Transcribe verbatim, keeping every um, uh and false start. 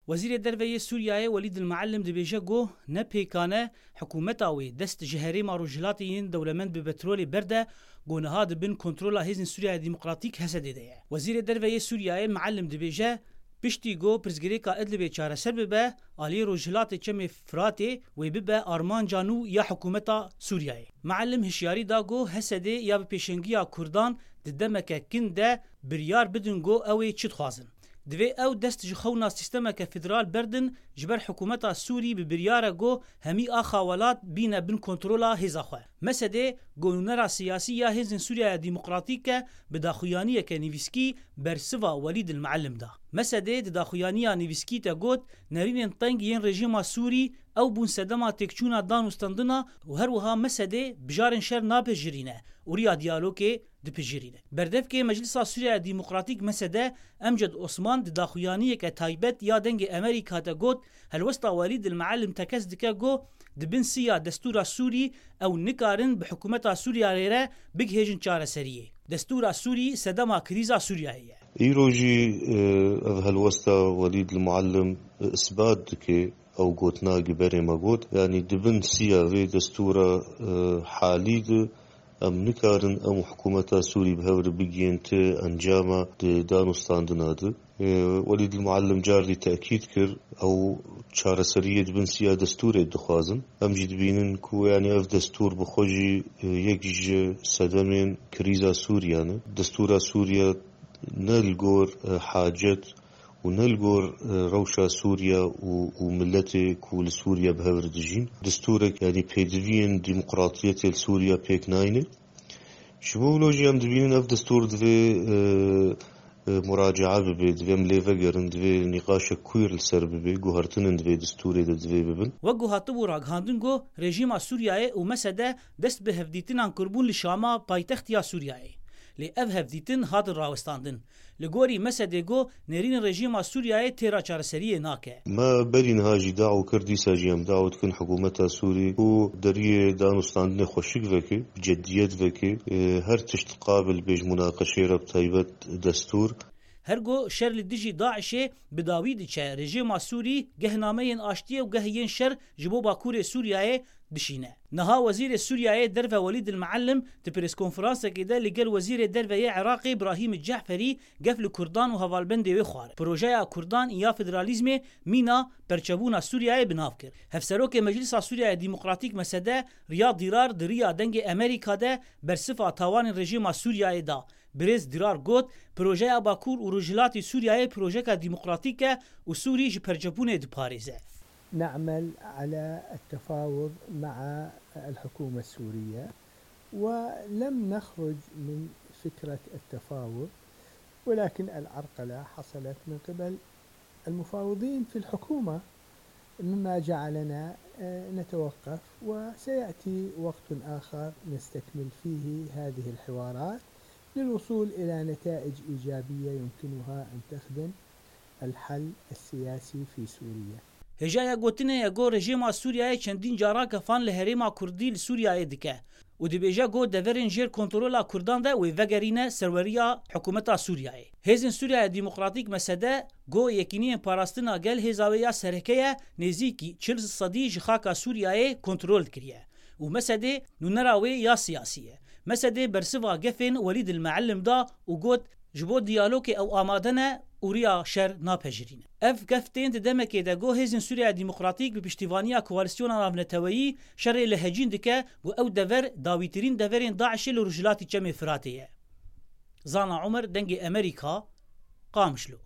وزیر دروی سوریای ولید المعلم دبیجه گو نه پیکانه حکومت آوی دست جهری ماروجلاتین دولمند به پترول برده گونها دبن کنترل هزن سوریای دموکراتیک حسده ده. وزیر دروی سوریای معلم دبیجه پشتی گو پرزگری کا ادلبه چاره سر ببه آلی روجلات چم فراتی و ببه آرمان جانو یا حکومت سوریای. معلم هشیاری دا گو حسده یا به پیشنگی کردان ددمک کنده بریار بدن گو اوی چت خوازن. دوی او دست جخونا سیستم که فدرال بردن جبر حکومت سوری به بریار گو همی آخوالات بین بن کنترولا هزا خواه. مسده گونر سیاسی یا هزن سوریا دموکراتیک به داخویانی که نویسکی بر سوا ولید المعلم دا. مسده داخویانی نویسکی تا گوت نرین تنگ ین رژیم سوری او بون سدما تکچونا دانوستندنا و هر وها مسده بجارن شر ناپجرینه وریا دیالوگی دپجرینه. بردف که مجلس سوریا دموکراتیک مسده امجد عثمان داخویانی که تایبت یا دنگ امریکا تا گوت هل وستا ولید المعلم تکس دکا گو دبن سیا دستور سوری او نکارن به حکومت سوریا ریره بگ هیجن چاره سریه. دستور سوری سدما کریزا سوریاییه. ایروجی او هل وستا ولید المعلم اثبات که او گوتنا گبری ما گوت یعنی دبن سیا وی دستور حالی ده ام نکارن ام حکومت سوری بهور بگینت انجام دانوستاندنا ده ولید المعلم جاری تأکید کر او چاره سریه دبن سیا دستور دخوازن ام جد بینن کو یعنی اف دستور بخوجی یک جه صدمین کریزا سوریانه دستور سوریا نلگور حاجت ونلقور روشا سوريا وملتي كول سوريا بهور دجين دستورك يعني بيدفين ديمقراطية سوريا بيك ناينة شمولوجي ام دبين اف دستور دوي مراجعة ببي دوي مليفا قرن دوي نقاش كوير السر ببي قوهرتن دوي دستوري دوي ببن وقو هاتبو راقهاندن قو رژيم سوريا ومسده دست بهفديتن عن كربون لشاما بايتخت يا سوريا لی اف هفدیتن هات راوستاندن لگوری مسده گو نرین رژیم سوریای تیرا چارسریه ناکه ما برین هاجی دعو کردی ساجیم دعوت کن حکومت سوری و دریه دانوستاندن خوشک وکی جدیت وکی هر تشت قابل بیج مناقشه رب تایبت دستور هرگو شر لدیجی داعشه بداوید چه رژیم سوری گهنامه آشتیه و گهین شر جبو باکور سوریای دشینه. نها وزیر سوریای درو ولید المعلم تپریس کنفرانس کده لگل وزیر درو عراقی ابراهیم الجعفری گفل کردان و هوالبندی و خواره. پروژه کردان یا فدرالیزم مینا پرچبونا سوریای بناف کرد. هفسروک مجلس سوریای دموکراتیک مسده ریاض دیرار دریا دنگ امریکا ده برصفه تاوان رژیم سوریای دا. برز دیرار گوت پروژه باکور و رجلات سوریای پروژه دموکراتیک و سوری جپرجبونه دپاريزه. نعمل على التفاوض مع الحكومة السورية ولم نخرج من فكرة التفاوض ولكن العرقلة حصلت من قبل المفاوضين في الحكومة مما جعلنا نتوقف وسيأتي وقت آخر نستكمل فيه هذه الحوارات للوصول إلى نتائج إيجابية يمكنها أن تخدم الحل السياسي في سوريا. هجایا گوتنه یگو رژیم سوریای چندین جارا کفان لهریما کردی لسوریای دکه و دبیجا گو دورین جیر کنترولا کردان ده و وگرینه سروریا حکومت سوریای. هزین سوریا دموکراتیک مسده گو یکینی پاراستنا گل هزاویا سرکه نزیکی چهل صدی جخاکا سوریای کنترول کریه و مسده نونراوی یا سیاسیه. مسده برسوا گفن ولید المعلم دا و گوت جبو دیالوگ او آمادنه اوریا شر ناپجرینه. اف گفتین دمکه دگو هزین سوریا دموکراتیک به پشتیوانی کوالسیون ناونتویی شر لهجین دکه و او دور داویترین دورین داعش لرجلاتی چم فراتیه. زانا عمر دنگ امریکا قامشلو.